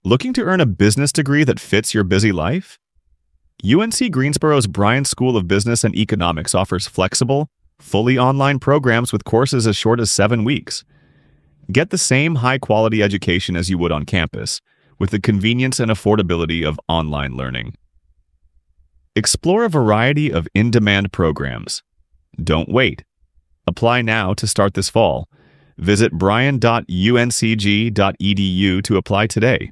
Looking to earn a business degree that fits your busy life? UNC Greensboro's Bryant School of Business and Economics offers flexible, fully online programs with courses as short as 7 weeks. Get the same high-quality education as you would on campus, with the convenience and affordability of online learning. Explore a variety of in-demand programs. Don't wait. Apply now to start this fall. Visit bryan.uncg.edu to apply today.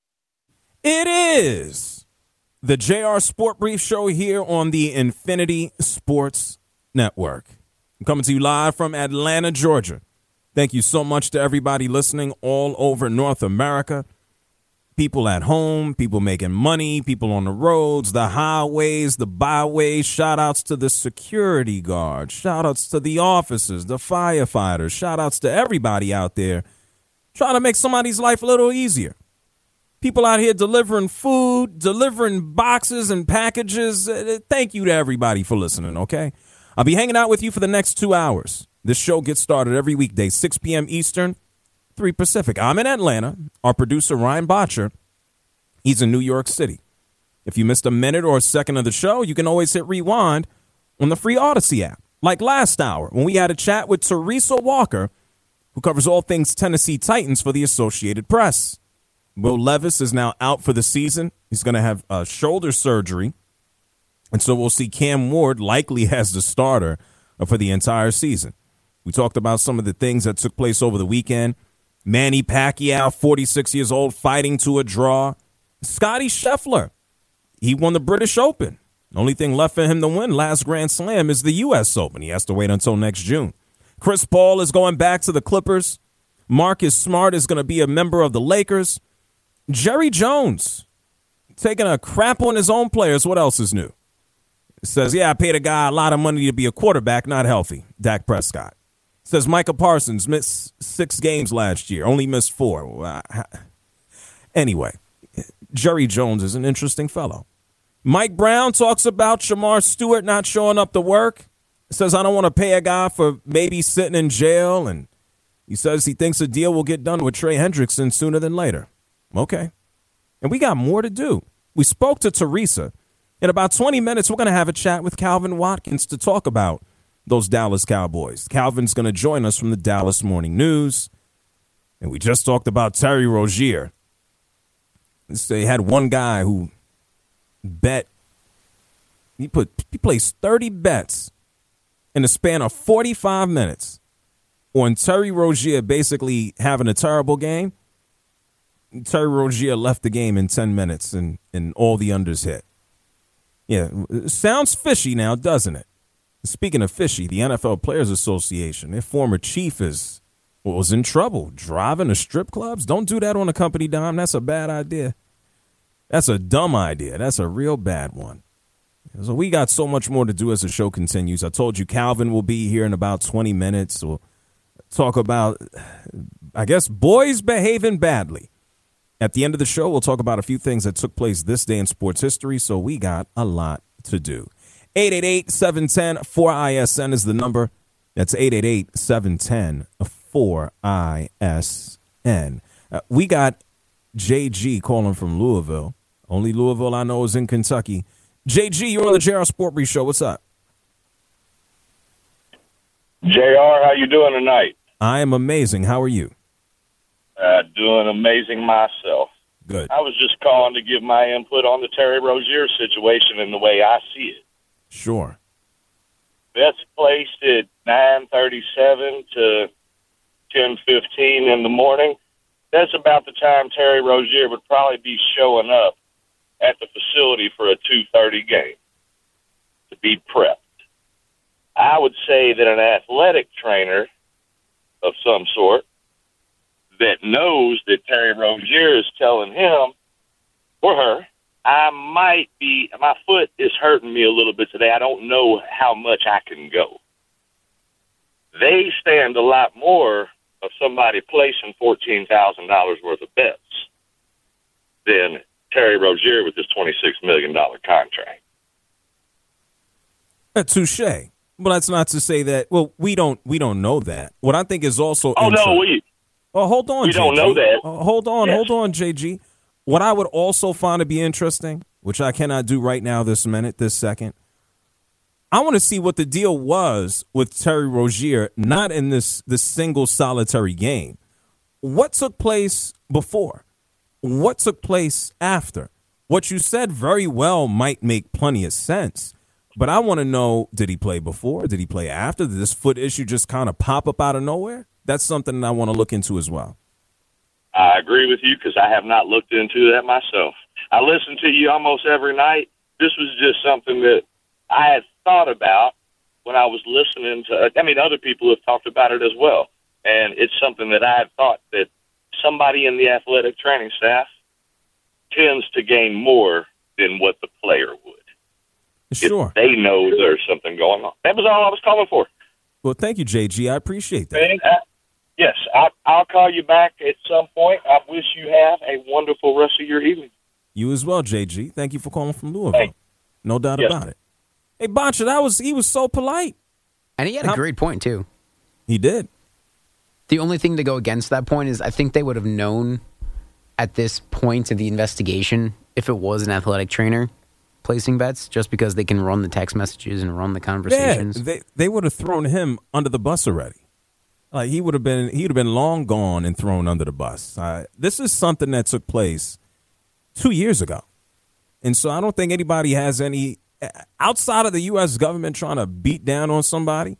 It is the JR Sport Brief Show here on the Infinity Sports Network. I'm coming to you live from Atlanta, Georgia. Thank you so much to everybody listening all over North America. People at home, people making money, people on the roads, the highways, the byways. Shout-outs to the security guards. Shout-outs to the officers, the firefighters. Shout-outs to everybody out there trying to make somebody's life a little easier. People out here delivering food, delivering boxes and packages. Thank you to everybody for listening, okay? I'll be hanging out with you for the next 2 hours. This show gets started every weekday, 6 p.m. Eastern, 3 Pacific. I'm in Atlanta. Our producer, Ryan Botcher, he's in New York City. If you missed a minute or a second of the show, you can always hit rewind on the free Odyssey app. Like last hour when we had a chat with Teresa Walker, who covers all things Tennessee Titans for the Associated Press. Will Levis is now out for the season. He's going to have shoulder surgery. And so we'll see Cam Ward likely as the starter for the entire season. We talked about some of the things that took place over the weekend. Manny Pacquiao, 46 years old, fighting to a draw. Scotty Scheffler, he won the British Open. The only thing left for him to win last Grand Slam is the U.S. Open. He has to wait until next June. Chris Paul is going back to the Clippers. Marcus Smart is going to be a member of the Lakers. Jerry Jones taking a crap on his own players. What else is new? Says, I paid a guy a lot of money to be a quarterback, not healthy. Dak Prescott. Says Micah Parsons missed 6 games last year, only missed 4. Anyway, Jerry Jones is an interesting fellow. Mike Brown talks about Shamar Stewart not showing up to work. Says, I don't want to pay a guy for maybe sitting in jail. And he says he thinks a deal will get done with Trey Hendrickson sooner than later. Okay. And we got more to do. We spoke to Teresa. In about 20 minutes, we're going to have a chat with Calvin Watkins to talk about those Dallas Cowboys. Calvin's going to join us from the Dallas Morning News. And we just talked about Terry Rozier. They had one guy who bet. He placed 30 bets in the span of 45 minutes on Terry Rozier basically having a terrible game. Terry Rozier left the game in 10 minutes and all the unders hit. Yeah, sounds fishy now, doesn't it? Speaking of fishy, the NFL Players Association, their former chief was in trouble driving to strip clubs. Don't do that on a company dime. That's a bad idea. That's a dumb idea. That's a real bad one. So we got so much more to do as the show continues. I told you Calvin will be here in about 20 minutes. We'll talk about, I guess, boys behaving badly. At the end of the show, we'll talk about a few things that took place this day in sports history, so we got a lot to do. 888-710-4ISN is the number. That's 888-710-4ISN. We got JG calling from Louisville. Only Louisville I know is in Kentucky. JG, you're on the JR Sport Brief Show. What's up? JR, how you doing tonight? I am amazing. How are you? Doing amazing myself. Good. I was just calling to give my input on the Terry Rozier situation and the way I see it. Sure. Bets placed at 9:37 to 10:15 in the morning. That's about the time Terry Rozier would probably be showing up at the facility for a 2:30 game to be prepped. I would say that an athletic trainer of some sort that knows that Terry Rozier is telling him or her, my foot is hurting me a little bit today. I don't know how much I can go. They stand a lot more of somebody placing $14,000 worth of bets than Terry Rozier with his $26 million contract. Touche. But that's not to say that. Well, we don't know that. What I think is also. Oh no, hold on. We JG. don't know that. Hold on, JG. What I would also find to be interesting, which I cannot do right now, this minute, this second, I want to see what the deal was with Terry Rozier, not in this single solitary game. What took place before? What took place after? What you said very well might make plenty of sense, but I want to know, did he play before? Did he play after? Did this foot issue just kind of pop up out of nowhere? That's something that I want to look into as well. I agree with you because I have not looked into that myself. I listen to you almost every night. This was just something that I had thought about when I was listening to, other people have talked about it as well. And it's something that I had thought that somebody in the athletic training staff tends to gain more than what the player would. Sure. If they know there's something going on. That was all I was calling for. Well, thank you, JG. I appreciate that. And, yes, I'll call you back at some point. I wish you have a wonderful rest of your evening. You as well, JG. Thank you for calling from Louisville. Hey. No doubt about it. Hey, Boncha, he was so polite. And he had a great point, too. He did. The only thing to go against that point is I think they would have known at this point of the investigation if it was an athletic trainer placing bets, just because they can run the text messages and run the conversations. Yeah, they would have thrown him under the bus already. Like he'd have been long gone and thrown under the bus. This is something that took place 2 years ago. And so I don't think anybody has any, outside of the U.S. government trying to beat down on somebody,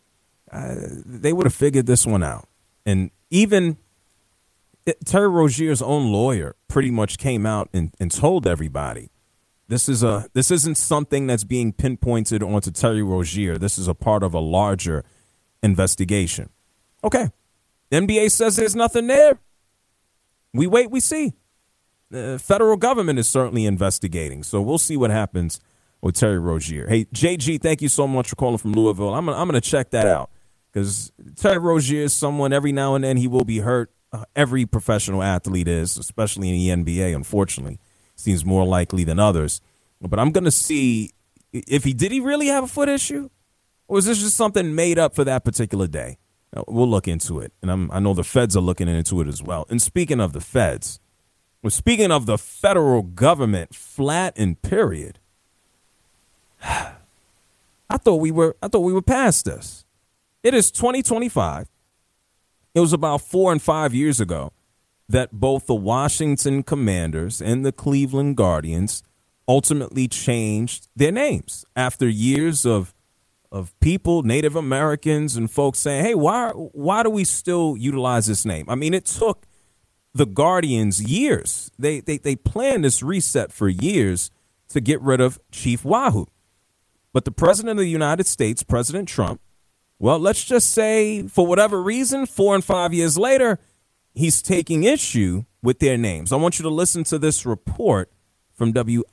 they would have figured this one out. And even Terry Rozier's own lawyer pretty much came out and told everybody, this isn't something that's being pinpointed onto Terry Rozier. This is a part of a larger investigation. Okay. The NBA says there's nothing there. We wait, we see. The federal government is certainly investigating, so we'll see what happens with Terry Rozier. Hey, JG, thank you so much for calling from Louisville. I'm gonna check that out because Terry Rozier is someone every now and then he will be hurt. Every professional athlete is, especially in the NBA, unfortunately. Seems more likely than others. But I'm going to see if he really have a foot issue, or is this just something made up for that particular day? We'll look into it. And I know the feds are looking into it as well. And speaking of the feds, speaking of the federal government, flat and period, I thought we were past this. It is 2025. It was about 4 and 5 years ago that both the Washington Commanders and the Cleveland Guardians ultimately changed their names after years of people, Native Americans and folks saying, hey, why do we still utilize this name? I mean, it took the Guardians years. They planned this reset for years to get rid of Chief Wahoo. But the president of the United States, President Trump, well, let's just say for whatever reason, 4 and 5 years later, he's taking issue with their names. I want you to listen to this report from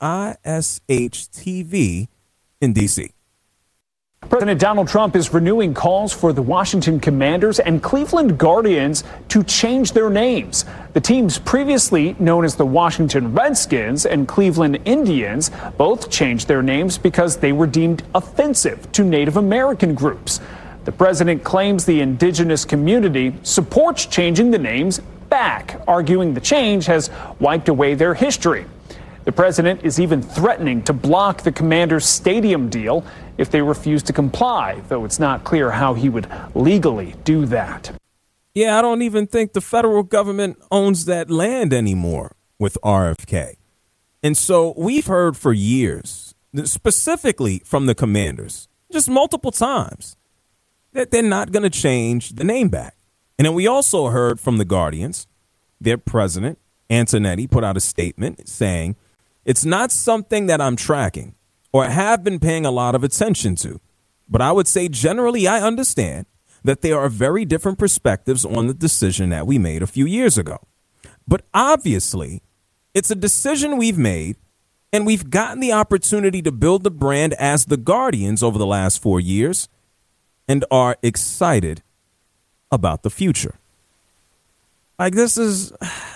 WISH-TV in D.C. President Donald Trump is renewing calls for the Washington Commanders and Cleveland Guardians to change their names. The teams previously known as the Washington Redskins and Cleveland Indians both changed their names because they were deemed offensive to Native American groups. The president claims the indigenous community supports changing the names back, arguing the change has wiped away their history. The president is even threatening to block the Commanders' stadium deal if they refuse to comply, though it's not clear how he would legally do that. Yeah, I don't even think the federal government owns that land anymore with RFK. And so we've heard for years, specifically from the Commanders, just multiple times, that they're not going to change the name back. And then we also heard from the Guardians, their president, Antonetti, put out a statement saying, it's not something that I'm tracking or have been paying a lot of attention to. But I would say generally I understand that there are very different perspectives on the decision that we made a few years ago. But obviously, it's a decision we've made, and we've gotten the opportunity to build the brand as the Guardians over the last 4 years and are excited about the future. Like this is,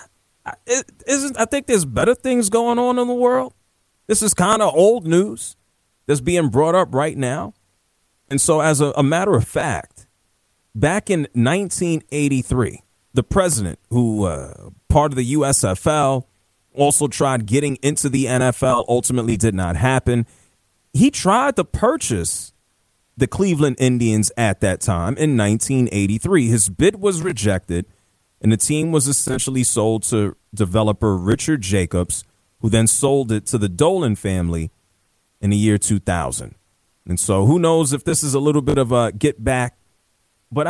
I think there's better things going on in the world. This is kind of old news that's being brought up right now. And so as a matter of fact, back in 1983, the president who part of the USFL, Also tried getting into the NFL, ultimately did not happen. He tried to purchase the Cleveland Indians at that time in 1983. His bid was rejected, and the team was essentially sold to developer Richard Jacobs, who then sold it to the Dolan family in the year 2000. And so who knows if this is a little bit of a get back, but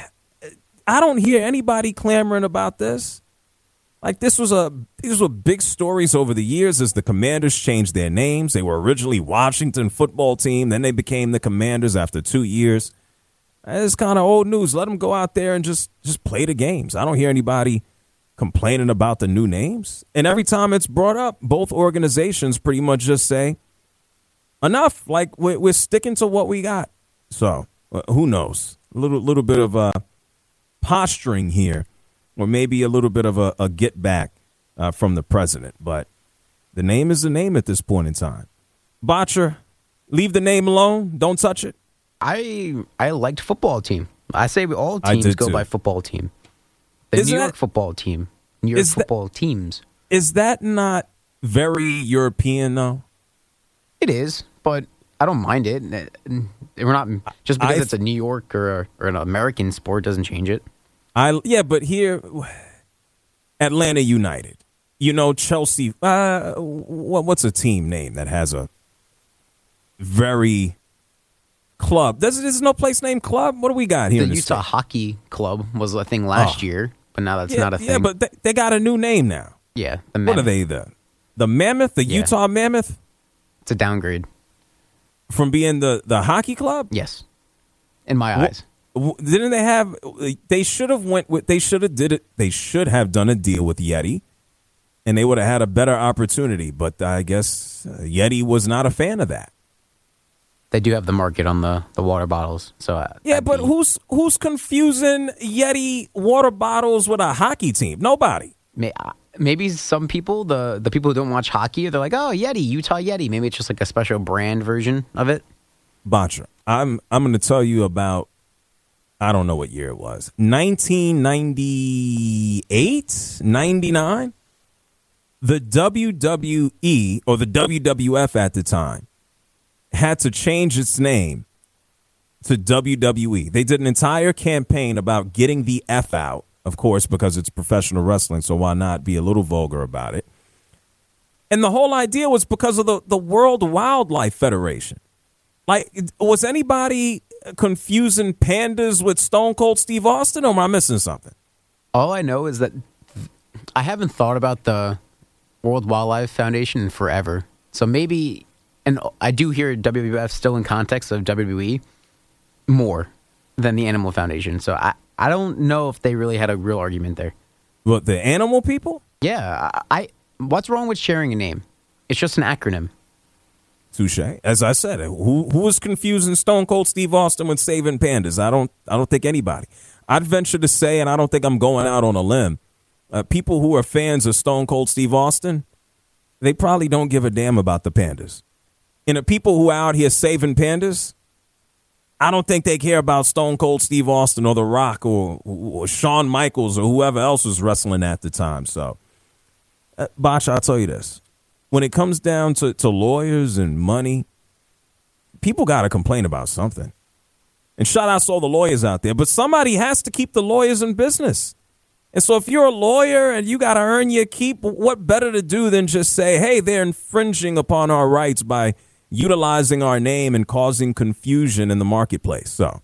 I don't hear anybody clamoring about this. Like these were big stories over the years as the Commanders changed their names. They were originally Washington Football Team. Then they became the Commanders after 2 years. It's kind of old news. Let them go out there and just play the games. I don't hear anybody complaining about the new names. And every time it's brought up, both organizations pretty much just say, enough. Like we're sticking to what we got. So who knows? A little bit of posturing here, or maybe a little bit of a get back from the president. But the name is the name at this point in time. Botcher, leave the name alone. Don't touch it. I liked football team. I say all teams go by football team. The New York football team. New York football teams. Is that not very European, though? It is, but I don't mind it. We're not just because it's a New York or an American sport doesn't change it. But here, Atlanta United. You know, Chelsea. What's a team name that has a very club? There's no place named club. What do we got here? The Utah Hockey Club was a thing last year, but now that's not a thing. Yeah, but they got a new name now. Yeah, what are they? The Mammoth? The Utah Mammoth? It's a downgrade from being the hockey club. Yes, in my eyes. Didn't they have? They should have went with. They should have did it. They should have done a deal with Yeti, and they would have had a better opportunity. But I guess Yeti was not a fan of that. They do have the market on the water bottles. So but who's confusing Yeti water bottles with a hockey team? Nobody. Maybe some people, the people who don't watch hockey, they're like, oh, Yeti, Utah Yeti. Maybe it's just like a special brand version of it. Botcher, I'm going to tell you about. I don't know what year it was. 1998, 99. The WWE or the WWF at the time had to change its name to WWE. They did an entire campaign about getting the F out, of course, because it's professional wrestling, so why not be a little vulgar about it? And the whole idea was because of the World Wildlife Federation. Like, was anybody confusing pandas with Stone Cold Steve Austin, or am I missing something? All I know is that I haven't thought about the World Wildlife Foundation in forever. So maybe, and I do hear WWF still in context of WWE more than the Animal Foundation. So I don't know if they really had a real argument there. What, the animal people? Yeah. What's wrong with sharing a name? It's just an acronym. Touche. As I said, who is confusing Stone Cold Steve Austin with saving pandas? I don't think anybody. I'd venture to say, and I don't think I'm going out on a limb, people who are fans of Stone Cold Steve Austin, they probably don't give a damn about the pandas. And the people who are out here saving pandas, I don't think they care about Stone Cold Steve Austin or The Rock or Shawn Michaels or whoever else was wrestling at the time. So, Bosh, I'll tell you this. When it comes down to lawyers and money, people got to complain about something. And shout out to all the lawyers out there. But somebody has to keep the lawyers in business. And so if you're a lawyer and you got to earn your keep, what better to do than just say, hey, they're infringing upon our rights by utilizing our name and causing confusion in the marketplace. So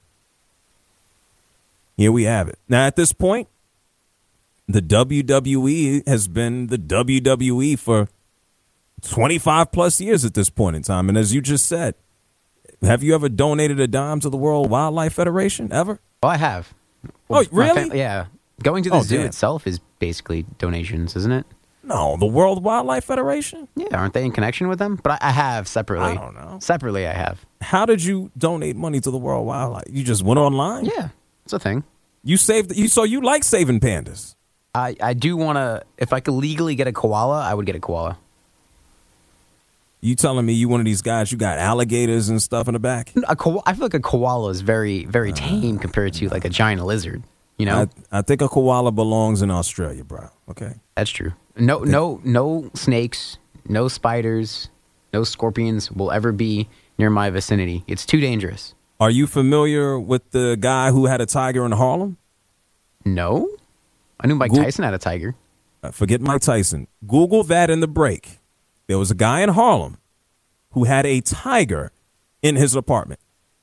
here we have it. Now, at this point, the WWE has been the WWE for 25 plus years at this point in time. And as you just said, have you ever donated a dime to the World Wildlife Federation ever? Oh, I have. Oh, really? Yeah. Going to the zoo itself is basically donations, isn't it? No, the World Wildlife Federation? Yeah, aren't they in connection with them? But I have separately. I don't know. Separately, I have. How did you donate money to the World Wildlife? You just went online? Yeah, it's a thing. You so you like saving pandas? I do want to, if I could legally get a koala, I would get a koala. You telling me you one of these guys, you got alligators and stuff in the back? I feel like a koala is very, very tame compared to like a giant lizard, you know? I think a koala belongs in Australia, bro. Okay? That's true. No snakes, no spiders, no scorpions will ever be near my vicinity. It's too dangerous. Are you familiar with the guy who had a tiger in Harlem? No. I knew Mike Tyson had a tiger. Forget Mike Tyson. Google that in the break. There was a guy in Harlem who had a tiger in his apartment.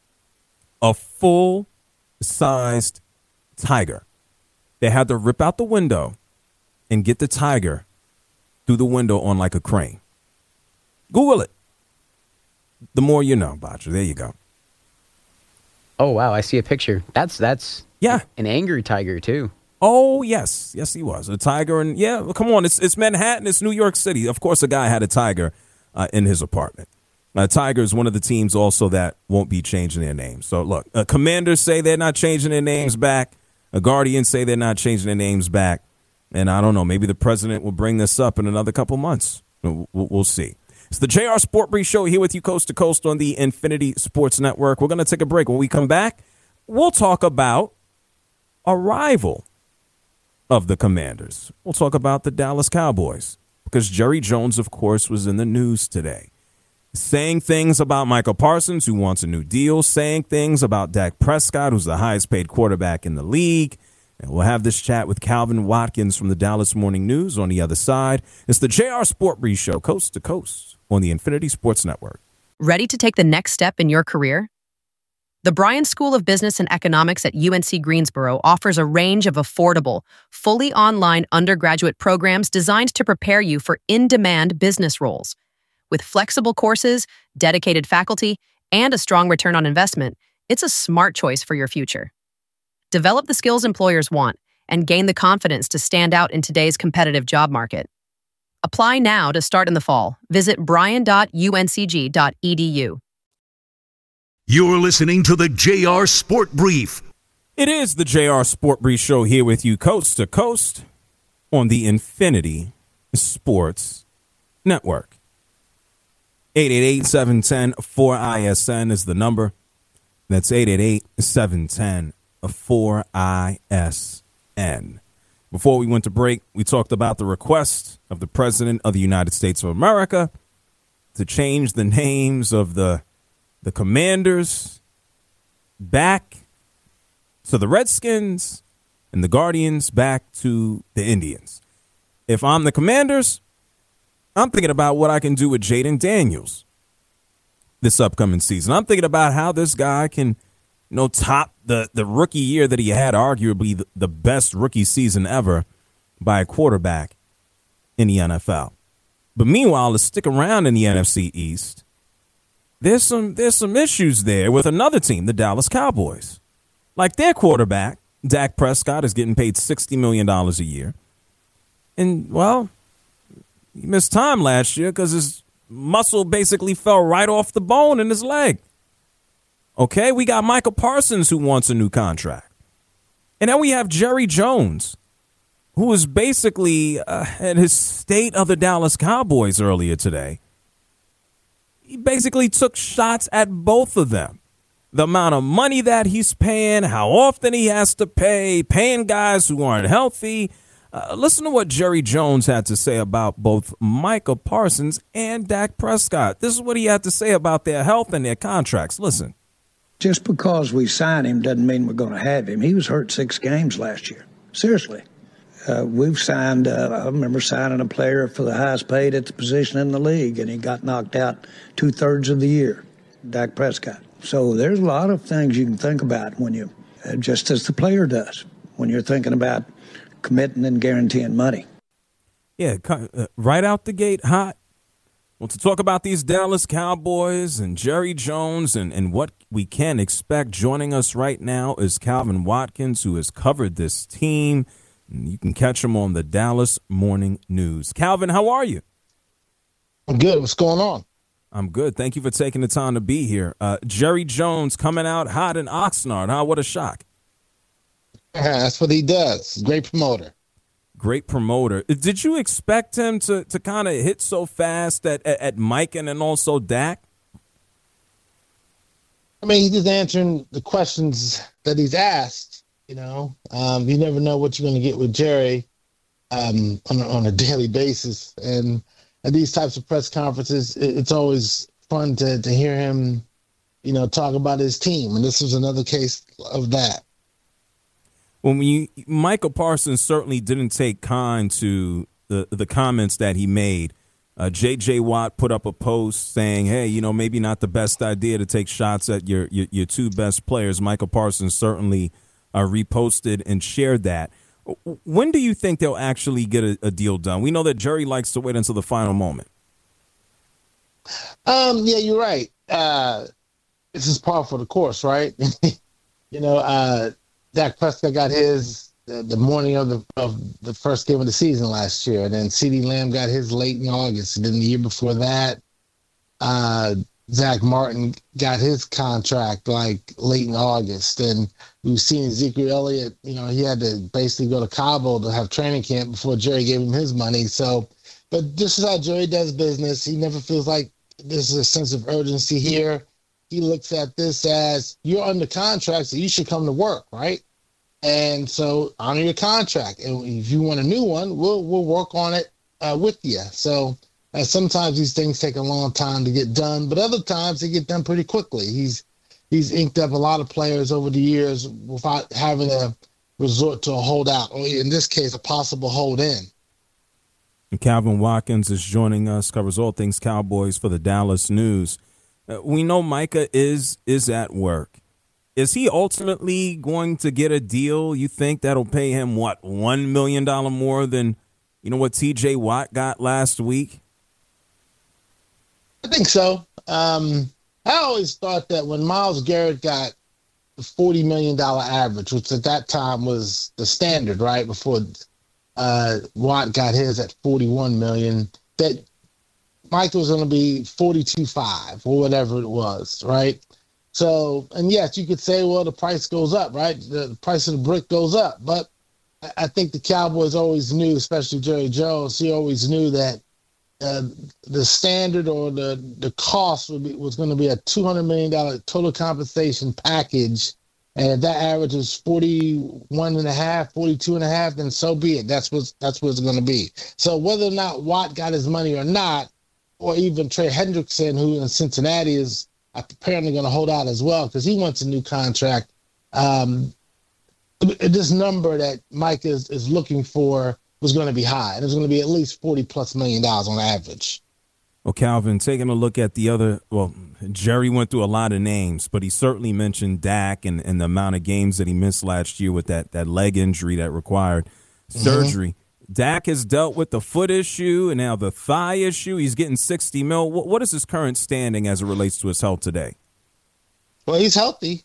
A full-sized tiger. They had to rip out the window and get the tiger through the window on like a crane. Google it. The more you know, Batra. There you go. Oh, wow. I see a picture. That's an angry tiger, too. Oh, yes. Yes, he was. A tiger. And yeah, come on. It's Manhattan. It's New York City. Of course, a guy had a tiger in his apartment. Tiger is one of the teams also that won't be changing their names. So, look, Commanders say they're not changing their names back. Guardians say they're not changing their names back. And I don't know. Maybe the president will bring this up in another couple months. We'll see. It's the JR Sport Brief Show here with you coast to coast on the Infinity Sports Network. We're going to take a break. When we come back, we'll talk about a rival of the Commanders. We'll talk about the Dallas Cowboys because Jerry Jones, of course, was in the news today, saying things about Michael Parsons, who wants a new deal, saying things about Dak Prescott, who's the highest paid quarterback in the league. And we'll have this chat with Calvin Watkins from the Dallas Morning News on the other side. It's the JR Sport Brief Show, coast to coast on the Infinity Sports Network. Ready to take the next step in your career? The Bryan School of Business and Economics at UNC Greensboro offers a range of affordable, fully online undergraduate programs designed to prepare you for in-demand business roles. With flexible courses, dedicated faculty, and a strong return on investment, it's a smart choice for your future. Develop the skills employers want and gain the confidence to stand out in today's competitive job market. Apply now to start in the fall. Visit bryan.uncg.edu. You're listening to the JR Sport Brief. It is the JR Sport Brief Show here with you coast to coast on the Infinity Sports Network. 888-710-4ISN is the number. That's 888-710-4ISN. Before we went to break, we talked about the request of the President of the United States of America to change the names of the Commanders back to the Redskins and the Guardians back to the Indians. If I'm the Commanders, I'm thinking about what I can do with Jaden Daniels this upcoming season. I'm thinking about how this guy can, top the rookie year that he had, arguably the best rookie season ever by a quarterback in the NFL. But meanwhile, to stick around in the NFC East, there's some issues there with another team, the Dallas Cowboys. Like their quarterback, Dak Prescott, is getting paid $60 million a year. And, well, he missed time last year because his muscle basically fell right off the bone in his leg. Okay, we got Michael Parsons who wants a new contract. And then we have Jerry Jones, who was basically at his state of the Dallas Cowboys earlier today. He basically took shots at both of them. The amount of money that he's paying, how often he has to pay, paying guys who aren't healthy. Listen to what Jerry Jones had to say about both Michael Parsons and Dak Prescott. This is what he had to say about their health and their contracts. Listen. Just because we sign him doesn't mean we're going to have him. He was hurt 6 games last year. Seriously. We've signed, I remember signing a player for the highest paid at the position in the league, and he got knocked out 2/3 of the year, Dak Prescott. So there's a lot of things you can think about when you, just as the player does, when you're thinking about committing and guaranteeing money. Yeah, right out the gate hot. Well, to talk about these Dallas Cowboys and Jerry Jones and what we can expect, joining us right now is Calvin Watkins, who has covered this team. You can catch him on the Dallas Morning News. Calvin, how are you? I'm good. What's going on? I'm good. Thank you for taking the time to be here. Jerry Jones coming out hot in Oxnard. Huh? What a shock. That's what he does. Great promoter. Great promoter. Did you expect him to kind of hit so fast at Mike and then also Dak? I mean, he's just answering the questions that he's asked. You never know what you're going to get with Jerry. on a daily basis. And at these types of press conferences, it's always fun to hear him, talk about his team. And this was another case of that. When Michael Parsons certainly didn't take kind to the comments that he made. J.J. Watt put up a post saying, hey, maybe not the best idea to take shots at your two best players. Michael Parsons certainly reposted and shared that. When do you think they'll actually get a deal done? We know that Jerry likes to wait until the final moment. Yeah, you're right. This is par for the course, right? Dak Prescott got his the morning of the first game of the season last year, and then CeeDee Lamb got his late in August, and then the year before that, Zach Martin got his contract like late in August, and we've seen Ezekiel Elliott. He had to basically go to Cabo to have training camp before Jerry gave him his money. So, but this is how Jerry does business. He never feels like there's a sense of urgency here. He looks at this as you're under contract, so you should come to work, right? And so honor your contract. And if you want a new one, we'll work on it with you. So sometimes these things take a long time to get done, but other times they get done pretty quickly. He's inked up a lot of players over the years without having to resort to a holdout, or in this case, a possible hold-in. Calvin Watkins is joining us, covers all things Cowboys for the Dallas News. We know Micah is at work. Is he ultimately going to get a deal, you think, that'll pay him, $1 million more than, what T.J. Watt got last week? I think so. I always thought that when Myles Garrett got the $40 million average, which at that time was the standard, right, before Watt got his at $41 million, that Mike was going to be $42.5 or whatever it was, right? So, and yes, you could say, well, the price goes up, right? The price of the brick goes up. But I think the Cowboys always knew, especially Jerry Jones, he always knew that the standard or the cost was going to be a $200 million total compensation package. And if that average is 41.5, 42.5, then so be it. That's what it's going to be. So whether or not Watt got his money or not, or even Trey Hendrickson, who in Cincinnati is apparently going to hold out as well because he wants a new contract. This number that Mike is looking for was going to be high. And it's going to be at least $40+ million on average. Well, Calvin, taking a look at the other, Jerry went through a lot of names, but he certainly mentioned Dak and the amount of games that he missed last year with that leg injury that required surgery. Dak has dealt with the foot issue and now the thigh issue. He's getting $60 million. What is his current standing as it relates to his health today? Well, he's healthy.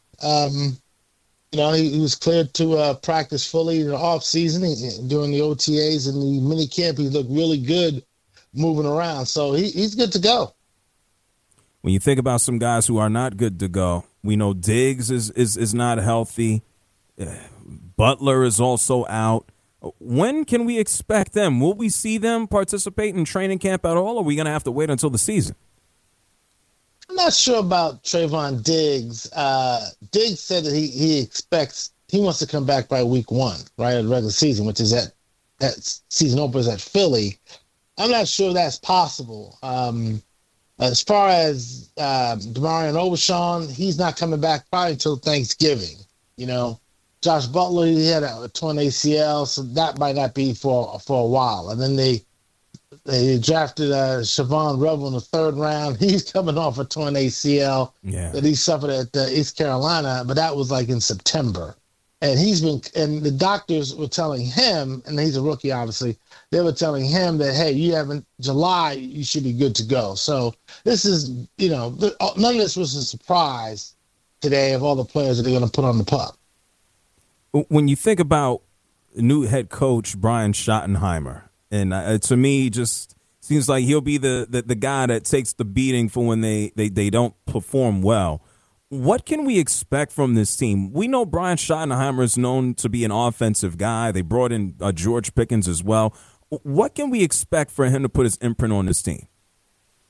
He was cleared to practice fully in the offseason during the OTAs and the mini camp. He looked really good moving around. So he's good to go. When you think about some guys who are not good to go, we know Diggs is not healthy. Butler is also out. When can we expect them? Will we see them participate in training camp at all, or are we going to have to wait until the season? I'm not sure about Trayvon Diggs. Diggs said that he wants to come back by week 1, right, of the regular season, which is that season opens at Philly. I'm not sure that's possible. As far as Demarion Overshawn, he's not coming back probably until Thanksgiving. Josh Butler, he had a torn ACL, so that might not be for a while. And then they drafted Siobhan Rebel in the 3rd round. He's coming off a torn ACL that he suffered at East Carolina, but that was like in September. And and the doctors were telling him, and he's a rookie, obviously, they were telling him that, hey, July, you should be good to go. So this is, none of this was a surprise today of all the players that they're going to put on the pup. When you think about new head coach Brian Schottenheimer, and to me, just seems like he'll be the guy that takes the beating for when they don't perform well. What can we expect from this team? We know Brian Schottenheimer is known to be an offensive guy. They brought in George Pickens as well. What can we expect for him to put his imprint on this team?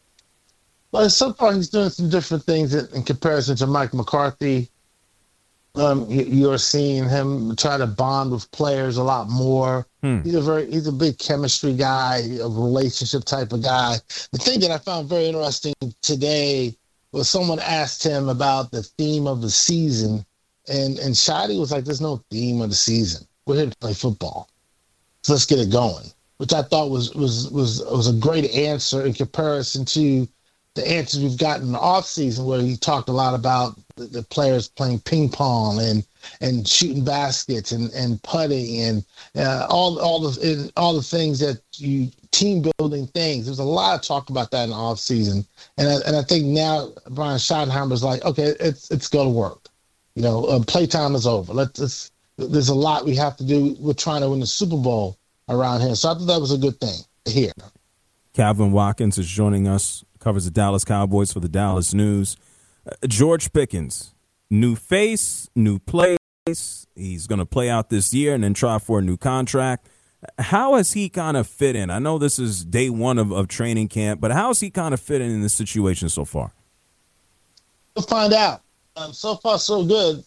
Well, so far he's doing some different things in comparison to Mike McCarthy. You're seeing him try to bond with players a lot more. He's a big chemistry guy, a relationship type of guy. The thing that I found very interesting today was someone asked him about the theme of the season, and Shadi was like, "There's no theme of the season. We're here to play football. So let's get it going," which I thought was a great answer in comparison to the answers we've gotten in the offseason, where he talked a lot about the players playing ping pong and shooting baskets and putting and all the things that team building things. There's a lot of talk about that in the offseason. And I think now Brian Schottenheimer's like, okay, it's going to work. Playtime is over. There's a lot we have to do. We're trying to win the Super Bowl around here. So I thought that was a good thing to hear. Calvin Watkins is joining us, covers the Dallas Cowboys for the Dallas News. George Pickens, new face, new place. He's going to play out this year and then try for a new contract. How has he kind of fit in? I know this is day one of training camp, but how has he kind of fit in this situation so far? We'll find out. So far, so good.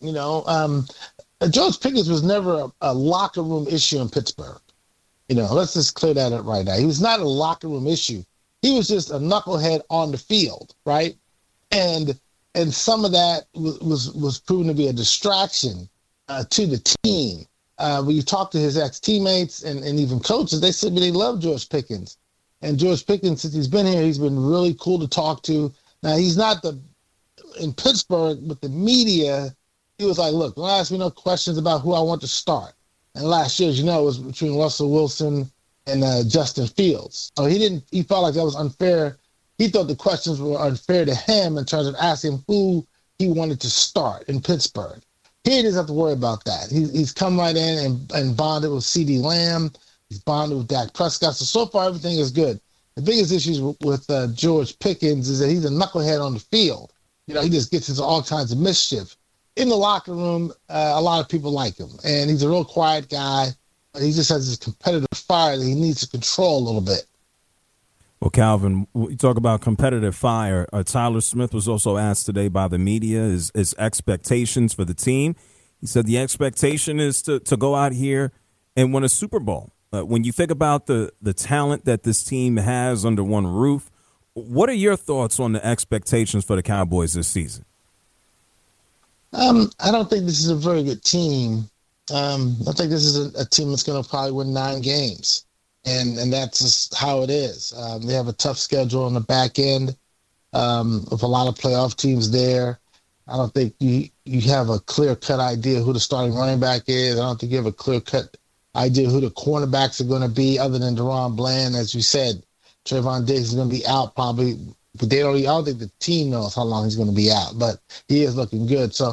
George Pickens was never a locker room issue in Pittsburgh. Let's just clear that up right now. He was not a locker room issue. He was just a knucklehead on the field, right? And some of that was proven to be a distraction to the team. When you talk to his ex-teammates and even coaches, they said they love George Pickens. And George Pickens, since he's been here, he's been really cool to talk to. Now, he's not in Pittsburgh with the media. He was like, look, don't ask me no questions about who I want to start. And last year, as you know, it was between Russell Wilson and Justin Fields. So he felt like that was unfair. He thought the questions were unfair to him in terms of asking who he wanted to start in Pittsburgh. He doesn't have to worry about that. He's come right in and bonded with CeeDee Lamb. He's bonded with Dak Prescott. So far, everything is good. The biggest issues with George Pickens is that he's a knucklehead on the field. He just gets into all kinds of mischief. In the locker room, a lot of people like him. And he's a real quiet guy. But he just has this competitive fire that he needs to control a little bit. Well, Calvin, you talk about competitive fire. Tyler Smith was also asked today by the media his expectations for the team. He said the expectation is to go out here and win a Super Bowl. When you think about the talent that this team has under one roof, what are your thoughts on the expectations for the Cowboys this season? I don't think this is a very good team. I think this is a team that's going to probably win 9 games. And that's just how it is. They have a tough schedule on the back end with a lot of playoff teams there. I don't think you have a clear-cut idea who the starting running back is. I don't think you have a clear-cut idea who the cornerbacks are going to be other than Deron Bland. As you said, Trayvon Diggs is going to be out probably. But I don't think the team knows how long he's going to be out. But he is looking good. So,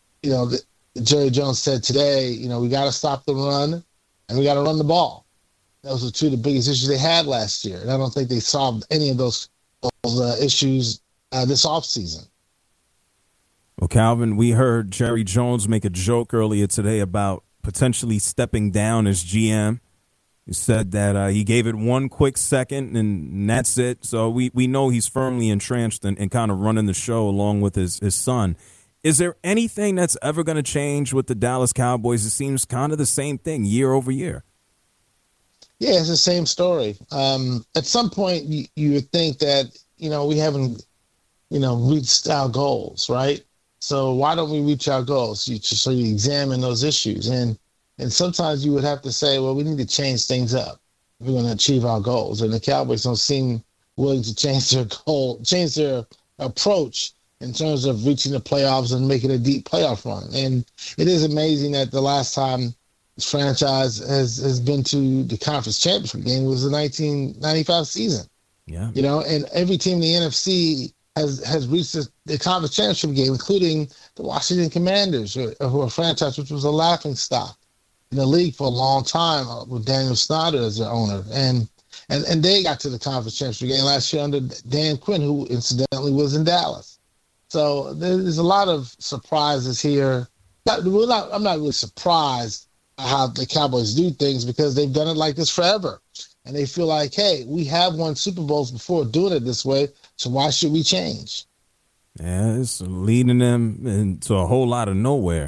Jerry Jones said today, we got to stop the run and we got to run the ball. Those were two of the biggest issues they had last year. And I don't think they solved any of those issues this offseason. Well, Calvin, we heard Jerry Jones make a joke earlier today about potentially stepping down as GM. He said that he gave it one quick second and that's it. So we know he's firmly entrenched and kind of running the show along with his son. Is there anything that's ever going to change with the Dallas Cowboys? It seems kind of the same thing year over year. Yeah, it's the same story. At some point, you would think that, we haven't, reached our goals, right? So why don't we reach our goals? So you examine those issues. And sometimes you would have to say, well, we need to change things up if we're going to achieve our goals. And the Cowboys don't seem willing to change their approach in terms of reaching the playoffs and making a deep playoff run. And it is amazing that the last time this franchise has been to the conference championship game was the 1995 season. Yeah. And every team in the NFC has reached the conference championship game, including the Washington Commanders, who are a franchise which was a laughingstock in the league for a long time with Daniel Snyder as their owner. And they got to the conference championship game last year under Dan Quinn, who incidentally was in Dallas. So there's a lot of surprises here. I'm not really surprised how the Cowboys do things because they've done it like this forever. And they feel like, hey, we have won Super Bowls before doing it this way, so why should we change? Yeah, it's leading them into a whole lot of nowhere.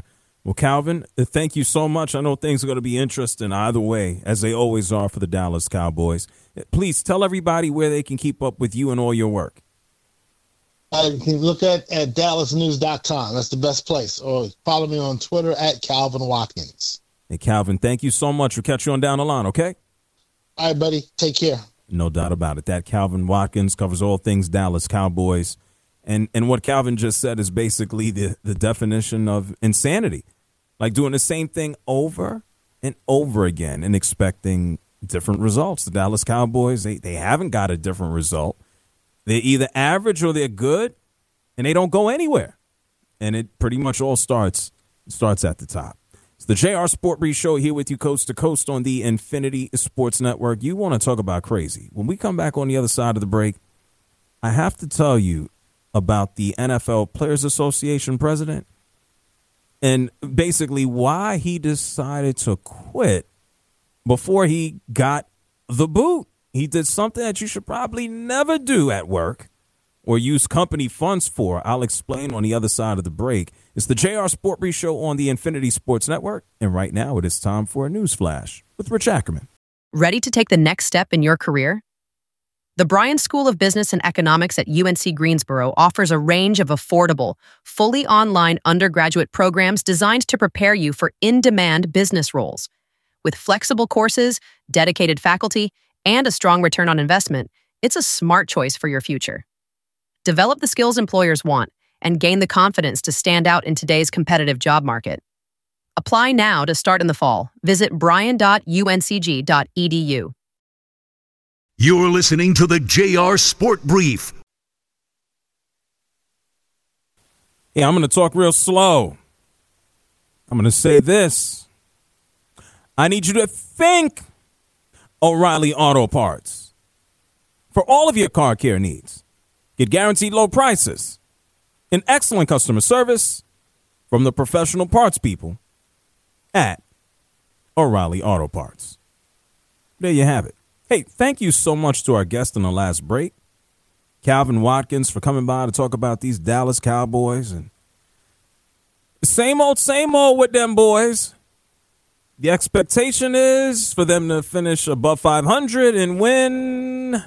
Well, Calvin, thank you so much. I know things are going to be interesting either way, as they always are for the Dallas Cowboys. Please tell everybody where they can keep up with you and all your work. You can look at dallasnews.com. That's the best place. Or follow me on Twitter at Calvin Watkins. Hey, Calvin, thank you so much. We'll catch you on down the line, okay? All right, buddy. Take care. No doubt about it. That Calvin Watkins covers all things Dallas Cowboys. And what Calvin just said is basically the definition of insanity. Like doing the same thing over and over again and expecting different results. The Dallas Cowboys, they haven't got a different result. They're either average or they're good, and they don't go anywhere. And it pretty much all starts at the top. It's the JR Sport Brief Show here with you coast to coast on the Infinity Sports Network. You want to talk about crazy. When we come back on the other side of the break, I have to tell you about the NFL Players Association president and basically why he decided to quit before he got the boot. He did something that you should probably never do at work or use company funds for. I'll explain on the other side of the break. It's the JR Sport Brief Show on the Infinity Sports Network. And right now it is time for a news flash with Rich Ackerman. Ready to take the next step in your career? The Bryan School of Business and Economics at UNC Greensboro offers a range of affordable, fully online undergraduate programs designed to prepare you for in-demand business roles. With flexible courses, dedicated faculty, and a strong return on investment, it's a smart choice for your future. Develop the skills employers want and gain the confidence to stand out in today's competitive job market. Apply now to start in the fall. Visit bryan.uncg.edu. You're listening to the JR Sport Brief. Yeah, I'm going to talk real slow. I'm going to say this. I need you to think O'Reilly Auto Parts. For all of your car care needs, get guaranteed low prices and excellent customer service from the professional parts people at O'Reilly Auto Parts. There you have it. Hey, thank you so much to our guest in the last break, Calvin Watkins, for coming by to talk about these Dallas Cowboys. And same old with them boys. The expectation is for them to finish above 500 and win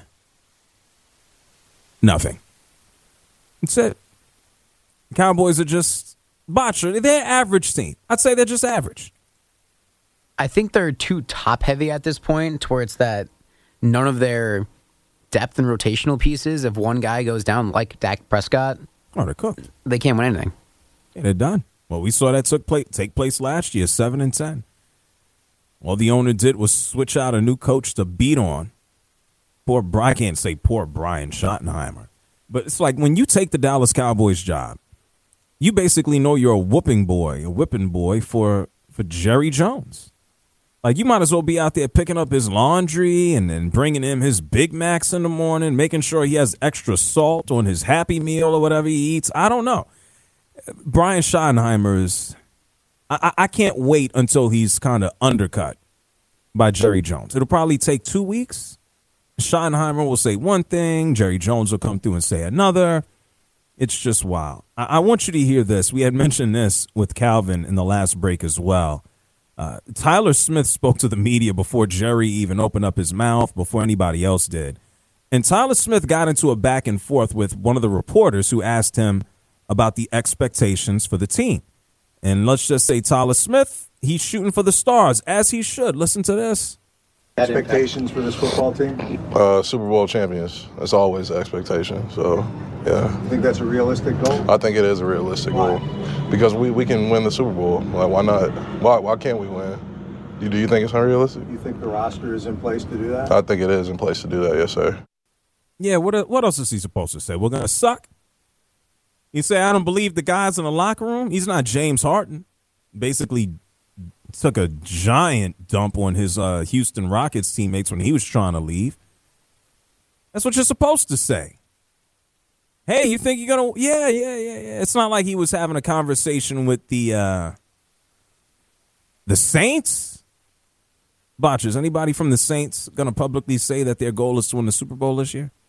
nothing. That's it. The Cowboys are just botcher. They're average team. I'd say they're just average. I think they're too top-heavy at this point to where it's that none of their depth and rotational pieces, if one guy goes down like Dak Prescott, they're cooked. They can't win anything. Yeah, they're done. Well, we saw that take place last year, 7-10. All the owner did was switch out a new coach to beat on. I can't say poor Brian Schottenheimer. But it's like when you take the Dallas Cowboys job, you basically know you're a whipping boy for Jerry Jones. Like, you might as well be out there picking up his laundry and then bringing him his Big Macs in the morning, making sure he has extra salt on his Happy Meal or whatever he eats. I don't know. Brian Schottenheimer is I can't wait until he's kind of undercut by Jerry Jones. It'll probably take 2 weeks. Schottenheimer will say one thing. Jerry Jones will come through and say another. It's just wild. I want you to hear this. We had mentioned this with Calvin in the last break as well. Tyler Smith spoke to the media before Jerry even opened up his mouth, before anybody else did. And Tyler Smith got into a back and forth with one of the reporters who asked him about the expectations for the team. And let's just say Tyler Smith, he's shooting for the stars, as he should. Listen to this. Expectations for this football team? Super Bowl champions. That's always the expectation. So, yeah. You think that's a realistic goal? I think it is a realistic goal because we can win the Super Bowl. Like, why not? Why can't we win? Do you think it's unrealistic? You think the roster is in place to do that? I think it is in place to do that, yes, sir. Yeah, what else is he supposed to say? We're going to suck? You say, I don't believe the guys in the locker room? He's not James Harden. Basically took a giant dump on his Houston Rockets teammates when he was trying to leave. That's what you're supposed to say. Hey, you think you're going to... Yeah. It's not like he was having a conversation with the Saints. Botchers, anybody from the Saints going to publicly say that their goal is to win the Super Bowl this year?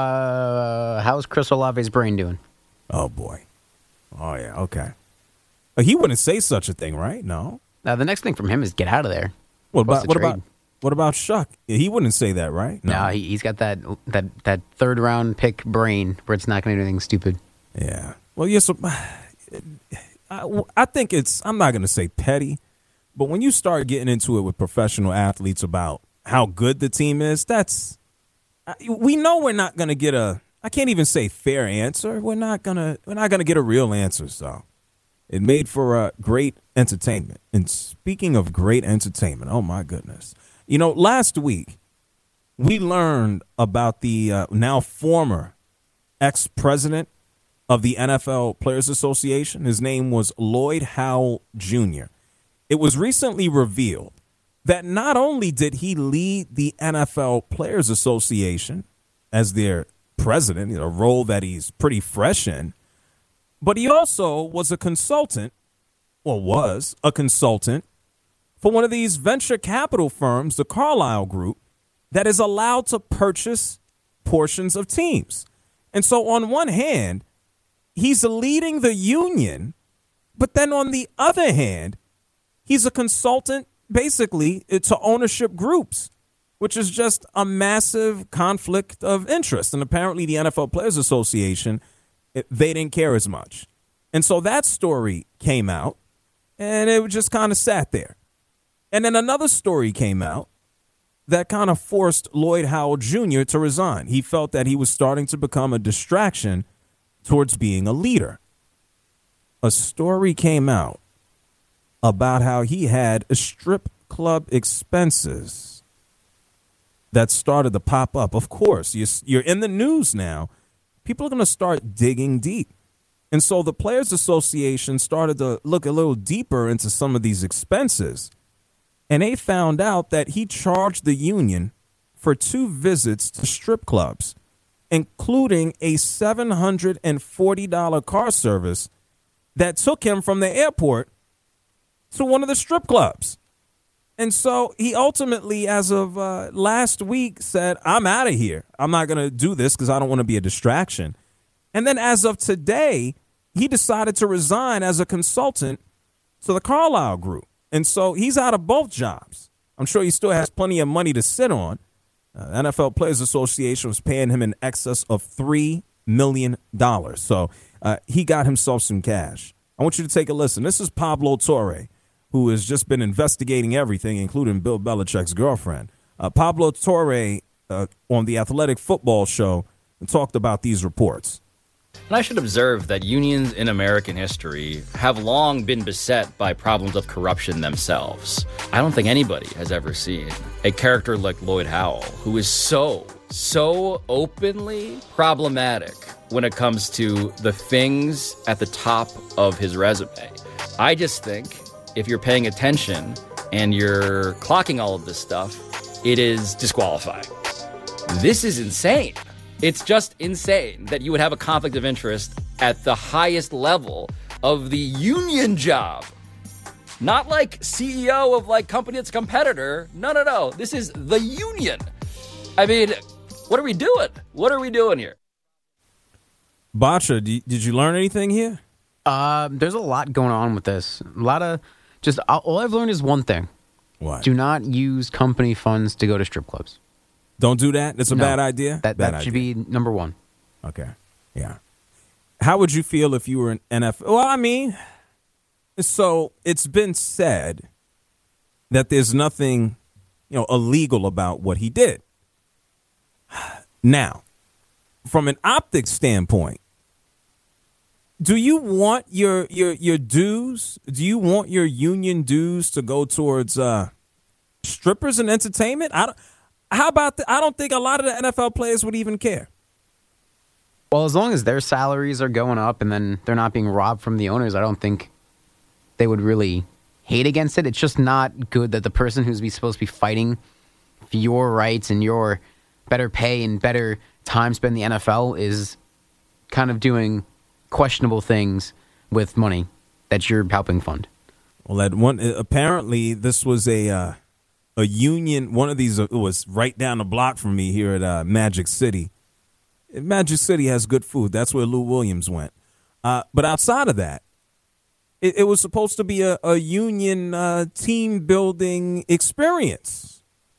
How's Chris Olave's brain doing? Oh, boy. Oh, yeah, okay. He wouldn't say such a thing, right? No. Now, the next thing from him is get out of there. What about Shuck? He wouldn't say that, right? No, he's got that third round pick brain where it's not going to do anything stupid. Yeah. Well, yes. I think I'm not going to say petty, but when you start getting into it with professional athletes about how good the team is, we know we're not going to get I can't even say fair answer. We're not going to get a real answer. So it made for great entertainment. And speaking of great entertainment, oh my goodness. Last week we learned about the now former ex-president of the NFL Players Association. His name was Lloyd Howell Jr. It was recently revealed that not only did he lead the NFL Players Association as their president, a role that he's pretty fresh in, but he also was a consultant for one of these venture capital firms, the Carlyle Group, that is allowed to purchase portions of teams. And so on one hand, he's leading the union, but then on the other hand, he's a consultant basically to ownership groups, which is just a massive conflict of interest. And apparently the NFL Players Association, they didn't care as much. And so that story came out, and it just kind of sat there. And then another story came out that kind of forced Lloyd Howell Jr. to resign. He felt that he was starting to become a distraction towards being a leader. A story came out about how he had strip club expenses that started to pop up. Of course, you're in the news now. People are going to start digging deep. And so the Players Association started to look a little deeper into some of these expenses. And they found out that he charged the union for 2 visits to strip clubs, including a $740 car service that took him from the airport to one of the strip clubs. And so he ultimately, as of last week, said, I'm out of here. I'm not going to do this because I don't want to be a distraction. And then as of today, he decided to resign as a consultant to the Carlyle Group. And so he's out of both jobs. I'm sure he still has plenty of money to sit on. NFL Players Association was paying him in excess of $3 million. So he got himself some cash. I want you to take a listen. This is Pablo Torre, who has just been investigating everything, including Bill Belichick's girlfriend. Pablo Torre on the Athletic Football Show talked about these reports. And I should observe that unions in American history have long been beset by problems of corruption themselves. I don't think anybody has ever seen a character like Lloyd Howell, who is so openly problematic when it comes to the things at the top of his resume. I just think if you're paying attention and you're clocking all of this stuff, it is disqualifying. This is insane. It's just insane that you would have a conflict of interest at the highest level of the union job. Not like CEO of like company that's a competitor. No. This is the union. I mean, what are we doing? What are we doing here? Bacha, did you learn anything here? There's a lot going on with this. A lot of just all I've learned is one thing. What? Do not use company funds to go to strip clubs. Don't do that? That's a bad idea? That should be number one. Okay. Yeah. How would you feel if you were an NFL? Well, I mean, so it's been said that there's nothing, illegal about what he did. Now, from an optics standpoint, do you want your dues? Do you want your union dues to go towards strippers and entertainment? How about I don't think a lot of the NFL players would even care. Well, as long as their salaries are going up and then they're not being robbed from the owners, I don't think they would really hate against it. It's just not good that the person who's supposed to be fighting for your rights and your better pay and better time spent in the NFL is kind of doing questionable things with money that you're helping fund. Well, apparently this was a union. One of these was right down the block from me here at Magic City. Magic City has good food. That's where Lou Williams went. But outside of that, It was supposed to be a union team building experience.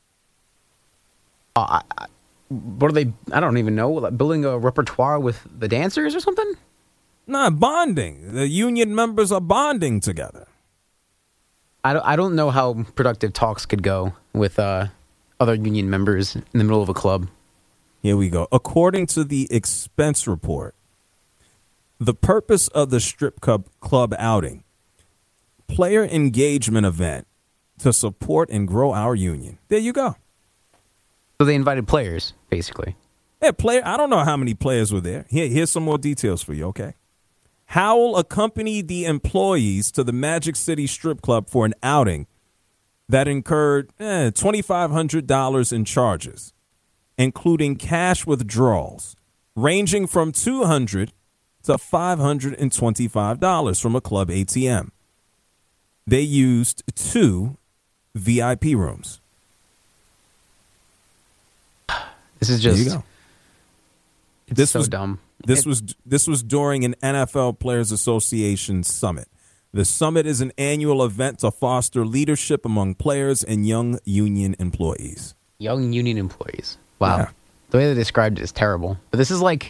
What are they? I don't even know. Like building a repertoire with the dancers or something? Nah, bonding. The union members are bonding together. I don't know how productive talks could go with other union members in the middle of a club. Here we go. According to the expense report, the purpose of the strip club outing, player engagement event to support and grow our union. There you go. So they invited players, basically. Yeah, I don't know how many players were there. Here's some more details for you, okay? Howell accompanied the employees to the Magic City Strip Club for an outing that incurred $2,500 in charges, including cash withdrawals ranging from $200 to $525 from a club ATM. They used 2 VIP rooms. This is just. There you go. It's so dumb. This was during an NFL Players Association summit. The summit is an annual event to foster leadership among players and young union employees. Young union employees. Wow. Yeah. The way they described it is terrible. But this is like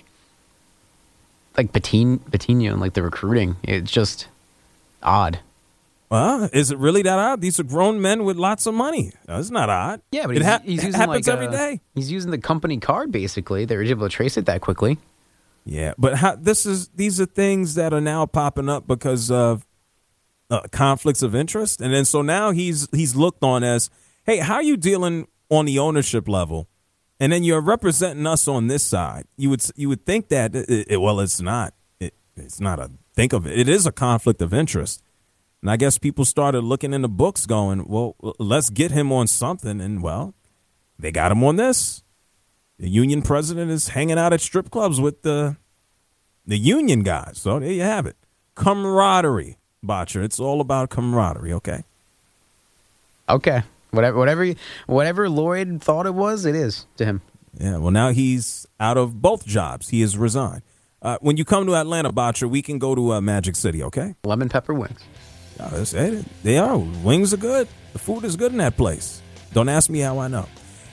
Patino and like the recruiting. It's just odd. Well, is it really that odd? These are grown men with lots of money. No, it's not odd. Yeah, but he's using happens like every day. He's using the company card, basically. They were able to trace it that quickly. Yeah, but these are things that are now popping up because of conflicts of interest. And then so now he's looked on as, hey, how are you dealing on the ownership level? And then you're representing us on this side. You would think that, well, it's not. It's not a, think of it. It is a conflict of interest. And I guess people started looking in the books going, well, let's get him on something. And, well, they got him on this. The union president is hanging out at strip clubs with the union guys. So there you have it. Camaraderie, Botcher. It's all about camaraderie, okay? Okay. Whatever Lloyd thought it is to him. Yeah, well, now he's out of both jobs. He has resigned. When you come to Atlanta, Botcher, we can go to Magic City, okay? Lemon pepper wings. They are. Wings are good. The food is good in that place. Don't ask me how I know.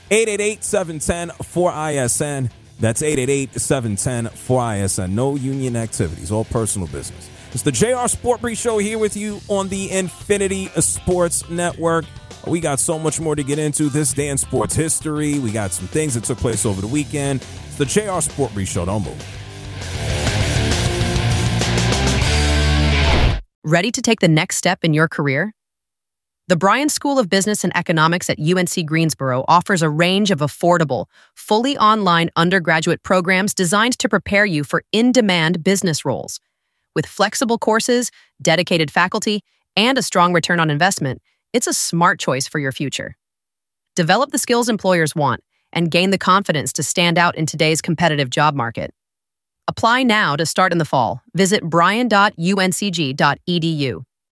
888-710-4ISN. That's 888-710-4ISN. No union activities, all personal business. It's the JR Sport Brief Show here with you on the Infinity Sports Network. We got so much more to get into this day in sports history. We got some things that took place over the weekend. It's the JR Sport Brief Show. Don't move. Ready to take the next step in your career? The Bryan School of Business and Economics at UNC Greensboro offers a range of affordable, fully online undergraduate programs designed to prepare you for in-demand business roles. With flexible courses, dedicated faculty, and a strong return on investment, it's a smart choice for your future. Develop the skills employers want and gain the confidence to stand out in today's competitive job market. Apply now to start in the fall. Visit bryan.uncg.edu.